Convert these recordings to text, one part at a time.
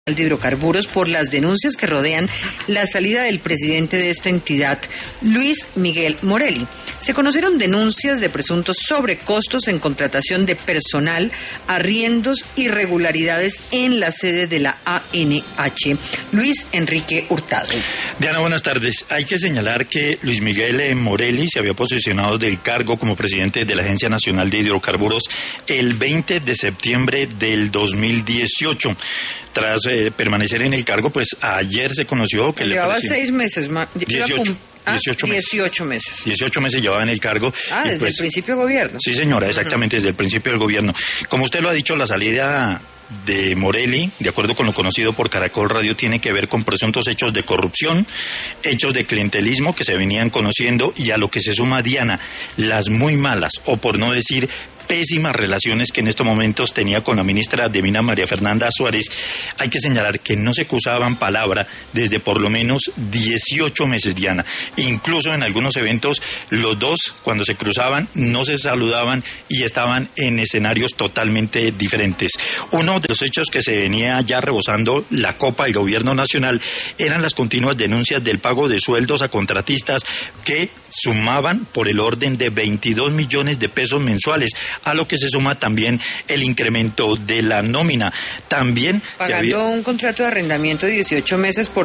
de Hidrocarburos por las denuncias que rodean la salida del presidente de esta entidad, Luis Miguel Morelli. Se conocieron denuncias de presuntos sobrecostos en contratación de personal, arriendos, irregularidades en la sede de la ANH. Luis Enrique Hurtado. Diana, buenas tardes. Hay que señalar que Luis Miguel Morelli se había posesionado del cargo como presidente de la Agencia Nacional de Hidrocarburos el 20 de septiembre del 2018. Tras permanecer en el cargo, pues ayer se conoció que llevaba 6 meses más. 18 meses. 18 meses llevaba en el cargo. Desde el principio del gobierno. Sí, señora, exactamente, desde el principio del gobierno. Como usted lo ha dicho, la salida de Morelli, de acuerdo con lo conocido por Caracol Radio, tiene que ver con presuntos hechos de corrupción, hechos de clientelismo que se venían conociendo, y a lo que se suma, Diana, las muy malas, o por no decir pésimas relaciones que en estos momentos tenía con la ministra de Minas, María Fernanda Suárez. Hay que señalar que no se cruzaban palabra desde por lo menos 18 meses, Diana. Incluso en algunos eventos, los dos, cuando se cruzaban, no se saludaban y estaban en escenarios totalmente diferentes. Uno de los hechos que se venía ya rebosando la copa del gobierno nacional eran las continuas denuncias del pago de sueldos a contratistas que sumaban por el orden de 22 millones de pesos mensuales, a lo que se suma también el incremento de la nómina. También pagando un contrato de arrendamiento de 18 meses por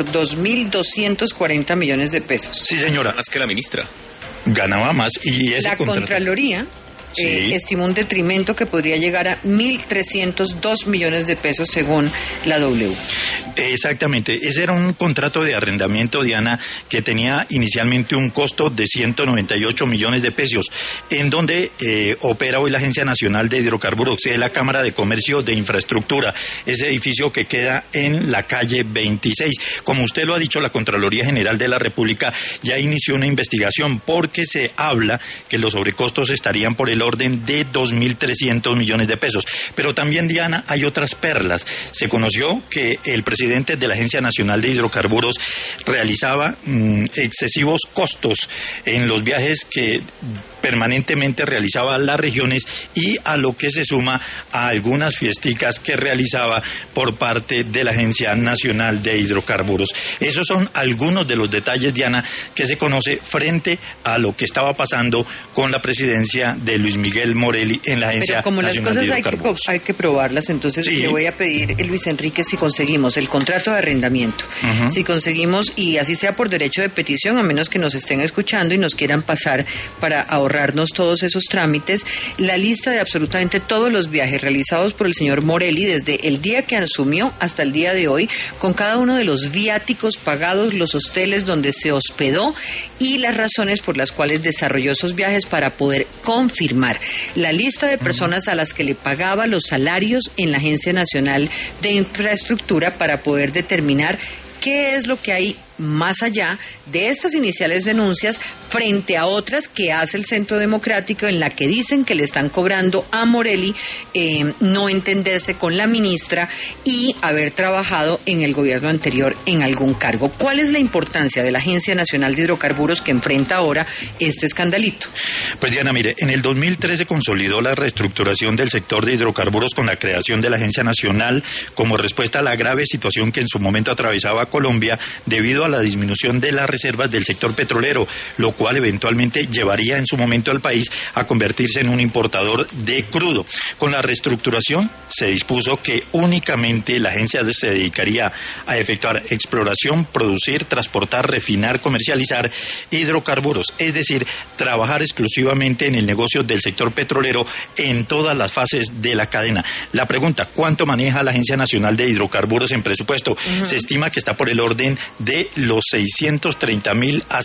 2.240 millones de pesos. Sí, señora. Más que la ministra. Ganaba más y ese la contrato... Contraloría estimó un detrimento que podría llegar a 1.302 millones de pesos según la W. Exactamente, ese era un contrato de arrendamiento, Diana, que tenía inicialmente un costo de 198 millones de pesos, en donde opera hoy la Agencia Nacional de Hidrocarburos, que es la Cámara de Comercio de Infraestructura, ese edificio que queda en la calle 26. Como usted lo ha dicho, la Contraloría General de la República ya inició una investigación porque se habla que los sobrecostos estarían por el orden de 2.300 millones de pesos. Pero también, Diana, hay otras perlas. Se conoció que el presidente de la Agencia Nacional de Hidrocarburos realizaba excesivos costos en los viajes que permanentemente realizaba a las regiones, y a lo que se suma a algunas fiesticas que realizaba por parte de la Agencia Nacional de Hidrocarburos. Esos son algunos de los detalles, Diana, que se conoce frente a lo que estaba pasando con la presidencia de Luis Miguel Morelli en la Agencia Nacional de Hidrocarburos. Pero como las cosas hay que probarlas, entonces sí. Le voy a pedir, Luis Enrique, si conseguimos el contrato de arrendamiento, si conseguimos, y así sea por derecho de petición, a menos que nos estén escuchando y nos quieran pasar para ahorrarnos todos esos trámites, la lista de absolutamente todos los viajes realizados por el señor Morelli desde el día que asumió hasta el día de hoy, con cada uno de los viáticos pagados, los hosteles donde se hospedó y las razones por las cuales desarrolló esos viajes, para poder confirmar la lista de personas a las que le pagaba los salarios en la Agencia Nacional de Infraestructura, para poder determinar qué es lo que hay más allá de estas iniciales denuncias frente a otras que hace el Centro Democrático, en la que dicen que le están cobrando a Morelli no entenderse con la ministra y haber trabajado en el gobierno anterior en algún cargo. ¿Cuál es la importancia de la Agencia Nacional de Hidrocarburos que enfrenta ahora este escandalito? Pues, Diana, mire, en el 2013 consolidó la reestructuración del sector de hidrocarburos con la creación de la Agencia Nacional como respuesta a la grave situación que en su momento atravesaba Colombia debido a la disminución de las reservas del sector petrolero, lo cual eventualmente llevaría en su momento al país a convertirse en un importador de crudo. Con la reestructuración se dispuso que únicamente la agencia se dedicaría a efectuar exploración, producir, transportar, refinar, comercializar hidrocarburos, es decir, trabajar exclusivamente en el negocio del sector petrolero en todas las fases de la cadena. La pregunta, ¿cuánto maneja la Agencia Nacional de Hidrocarburos en presupuesto? Se estima que está por el orden de los 630.000 a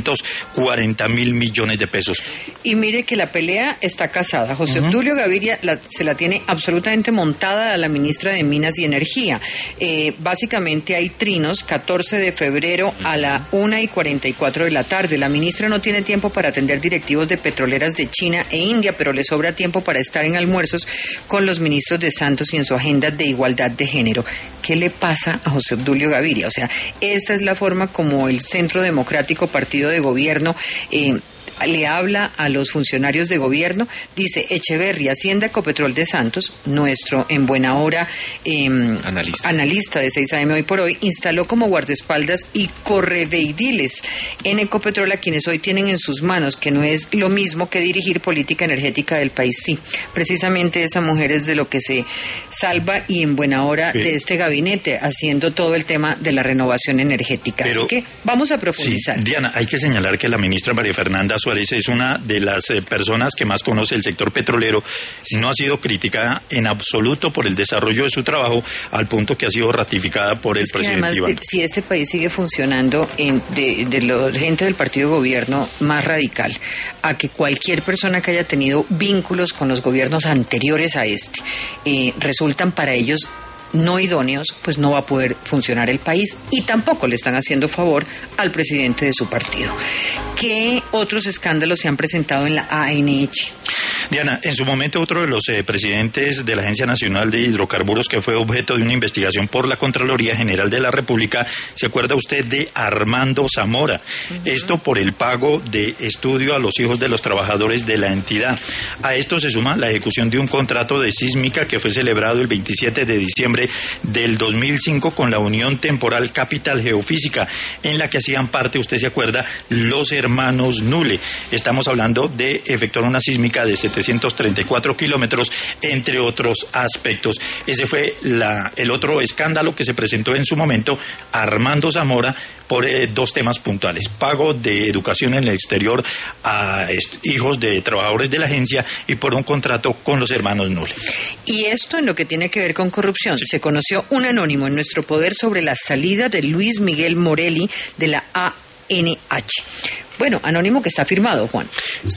640.000 millones de pesos. Y mire que la pelea está casada. José Obdulio Gaviria se la tiene absolutamente montada a la ministra de Minas y Energía. Básicamente hay trinos, 14 de febrero a la 1:44 de la tarde. La ministra no tiene tiempo para atender directivos de petroleras de China e India, pero le sobra tiempo para estar en almuerzos con los ministros de Santos y en su agenda de igualdad de género. ¿Qué le pasa a José Obdulio Gaviria? O sea, esta es la forma como el Centro Democrático, partido de gobierno, le habla a los funcionarios de gobierno, dice: Echeverri, Hacienda Ecopetrol de Santos, nuestro en buena hora analista de 6 AM Hoy por Hoy, instaló como guardaespaldas y correveidiles en Ecopetrol a quienes hoy tienen en sus manos, que no es lo mismo que dirigir política energética del país. Sí, precisamente esa mujer es de lo que se salva y en buena hora de este gabinete, haciendo todo el tema de la renovación energética. Pero, así que vamos a profundizar. Sí, Diana, hay que señalar que la ministra María Fernanda Suárez es una de las personas que más conoce el sector petrolero. No ha sido criticada en absoluto por el desarrollo de su trabajo, al punto que ha sido ratificada por el presidente además, Iván. Si este país sigue funcionando de la gente del partido de gobierno más radical, a que cualquier persona que haya tenido vínculos con los gobiernos anteriores a este resultan para ellos no idóneos, pues no va a poder funcionar el país, y tampoco le están haciendo favor al presidente de su partido. ¿Qué otros escándalos se han presentado en la ANH? Diana, en su momento otro de los presidentes de la Agencia Nacional de Hidrocarburos, que fue objeto de una investigación por la Contraloría General de la República, ¿se acuerda usted de Armando Zamora? Esto por el pago de estudio a los hijos de los trabajadores de la entidad. A esto se suma la ejecución de un contrato de sísmica que fue celebrado el 27 de diciembre del 2005 con la Unión Temporal Capital Geofísica, en la que hacían parte, usted se acuerda, los hermanos Nule. Estamos hablando de efectuar una sísmica de 734 kilómetros, entre otros aspectos. Ese fue el otro escándalo que se presentó en su momento. Armando Zamora, por dos temas puntuales: pago de educación en el exterior a hijos de trabajadores de la agencia, y por un contrato con los hermanos Nule. Y esto en lo que tiene que ver con corrupción. Sí. Se conoció un anónimo en nuestro poder sobre la salida de Luis Miguel Morelli de la ANH. Bueno, anónimo que está firmado, Juan.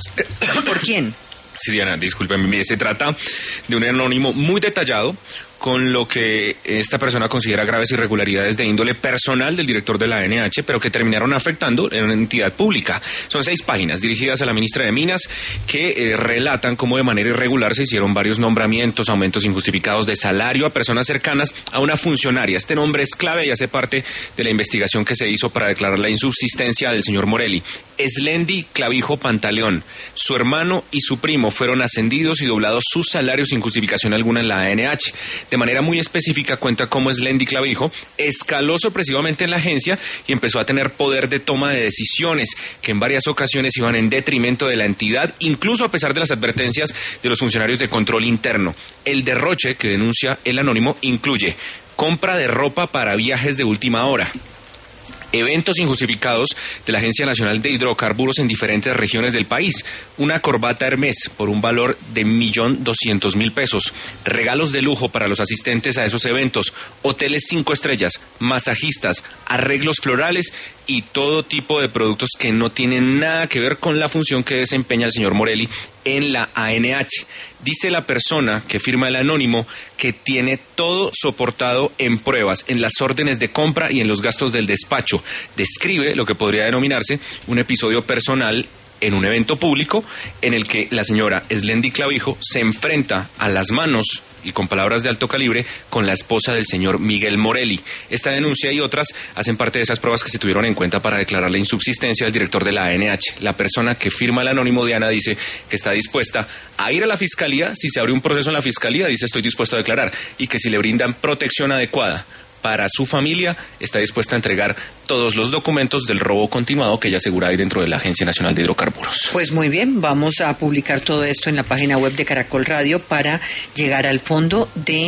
¿Por quién? Sí, Diana, discúlpeme, se trata de un anónimo muy detallado con lo que esta persona considera graves irregularidades de índole personal del director de la ANH, pero que terminaron afectando en una entidad pública. Son 6 páginas dirigidas a la ministra de Minas que relatan cómo de manera irregular se hicieron varios nombramientos, aumentos injustificados de salario a personas cercanas a una funcionaria. Este nombre es clave y hace parte de la investigación que se hizo para declarar la insubsistencia del señor Morelli. Eslendi Clavijo Pantaleón, su hermano y su primo fueron ascendidos y doblados sus salarios sin justificación alguna en la ANH. De manera muy específica cuenta cómo Eslendi Clavijo escaló sorpresivamente en la agencia y empezó a tener poder de toma de decisiones que en varias ocasiones iban en detrimento de la entidad, incluso a pesar de las advertencias de los funcionarios de control interno. El derroche que denuncia el anónimo incluye compra de ropa para viajes de última hora, eventos injustificados de la Agencia Nacional de Hidrocarburos en diferentes regiones del país, una corbata Hermès por un valor de 1.200.000 pesos, regalos de lujo para los asistentes a esos eventos, hoteles 5 estrellas, masajistas, arreglos florales y todo tipo de productos que no tienen nada que ver con la función que desempeña el señor Morelli en la ANH. Dice la persona que firma el anónimo que tiene todo soportado en pruebas, en las órdenes de compra y en los gastos del despacho. Describe lo que podría denominarse un episodio personal en un evento público en el que la señora Eslendi Clavijo se enfrenta a las manos y con palabras de alto calibre con la esposa del señor Miguel Morelli. Esta denuncia y otras hacen parte de esas pruebas que se tuvieron en cuenta para declarar la insubsistencia del director de la ANH. La persona que firma el anónimo, Diana, dice que está dispuesta a ir a la fiscalía. Si se abre un proceso en la fiscalía, dice estoy dispuesto a declarar, y que si le brindan protección adecuada para su familia, está dispuesta a entregar todos los documentos del robo continuado que ella asegura hay dentro de la Agencia Nacional de Hidrocarburos. Pues muy bien, vamos a publicar todo esto en la página web de Caracol Radio para llegar al fondo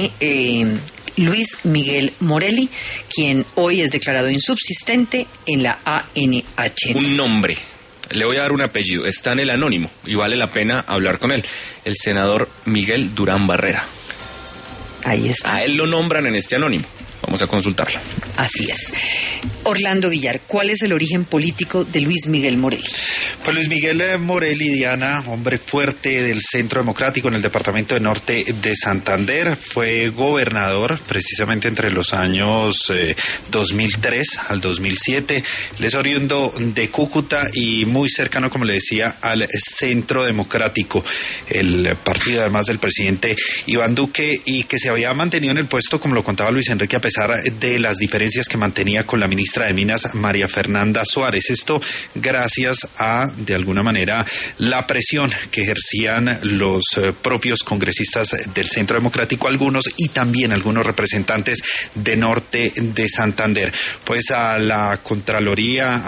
de Luis Miguel Morelli, quien hoy es declarado insubsistente en la ANH. Un nombre. Le voy a dar un apellido, está en el anónimo y vale la pena hablar con él. El senador Miguel Durán Barrera. Ahí está. A él lo nombran en este anónimo. Vamos a consultarlo. Así es. Orlando Villar, ¿cuál es el origen político de Luis Miguel Morelli? Pues Luis Miguel Morelli, Diana, hombre fuerte del Centro Democrático en el departamento de Norte de Santander, fue gobernador precisamente entre los años 2003 al 2007. Él es oriundo de Cúcuta y muy cercano, como le decía, al Centro Democrático, el partido además del presidente Iván Duque, y que se había mantenido en el puesto, como lo contaba Luis Enrique, a pesar de las diferencias que mantenía con la ministra de Minas, María Fernanda Suárez. Esto gracias a de alguna manera la presión que ejercían los propios congresistas del Centro Democrático, algunos, y también algunos representantes de Norte de Santander. Pues a la Contraloría,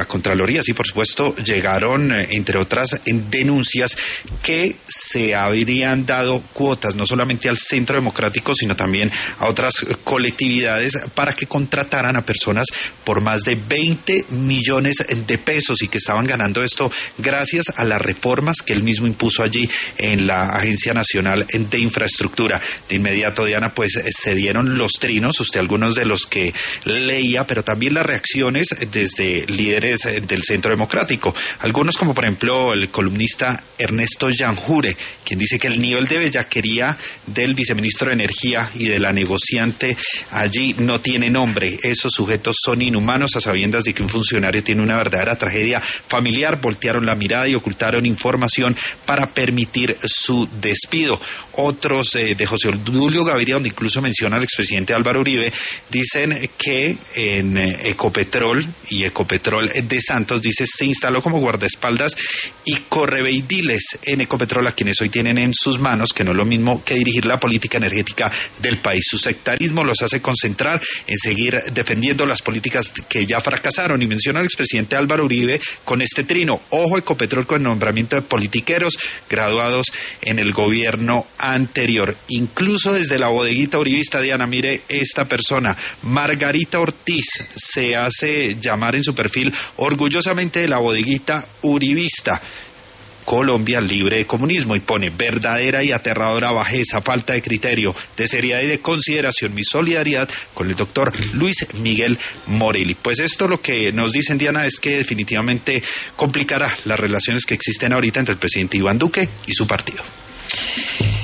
sí, por supuesto, llegaron, entre otras, denuncias que se habrían dado cuotas, no solamente al Centro Democrático, sino también a otras colectividades para que contrataran a personas por más de 20 millones de pesos y que estaban ganando esto gracias a las reformas que él mismo impuso allí en la Agencia Nacional de Infraestructura. De inmediato, Diana, pues se dieron los trinos, usted algunos de los que leía, pero también las reacciones desde líderes del Centro Democrático. Algunos, como por ejemplo el columnista Ernesto Llanjure, quien dice que el nivel de bellaquería del viceministro de Energía y de la negociante allí no tiene nombre. Esos sujetos son inhumanos, a sabiendas de que un funcionario tiene una verdadera tragedia familiar, voltearon la mirada y ocultaron información para permitir su despido. Otros de José Obdulio Gaviria, donde incluso menciona al expresidente Álvaro Uribe, dicen que en Ecopetrol y Ecopetrol de Santos, dice, se instaló como guardaespaldas y correveidiles en Ecopetrol, a quienes hoy tienen en sus manos, que no es lo mismo que dirigir la política energética del país. Su sectarismo los hace concentrar en seguir defendiendo las políticas que ya fracasaron, y menciona al expresidente Álvaro Uribe con este trino: ojo Ecopetrol con el nombramiento de politiqueros graduados en el gobierno anterior. Incluso desde la bodeguita uribista, Diana, mire esta persona, Margarita Ortiz, se hace llamar en su perfil orgullosamente de la bodeguita uribista. Colombia libre de comunismo, y pone: verdadera y aterradora bajeza, falta de criterio, de seriedad y de consideración, mi solidaridad con el doctor Luis Miguel Morelli. Pues esto lo que nos dicen, Diana, es que definitivamente complicará las relaciones que existen ahorita entre el presidente Iván Duque y su partido.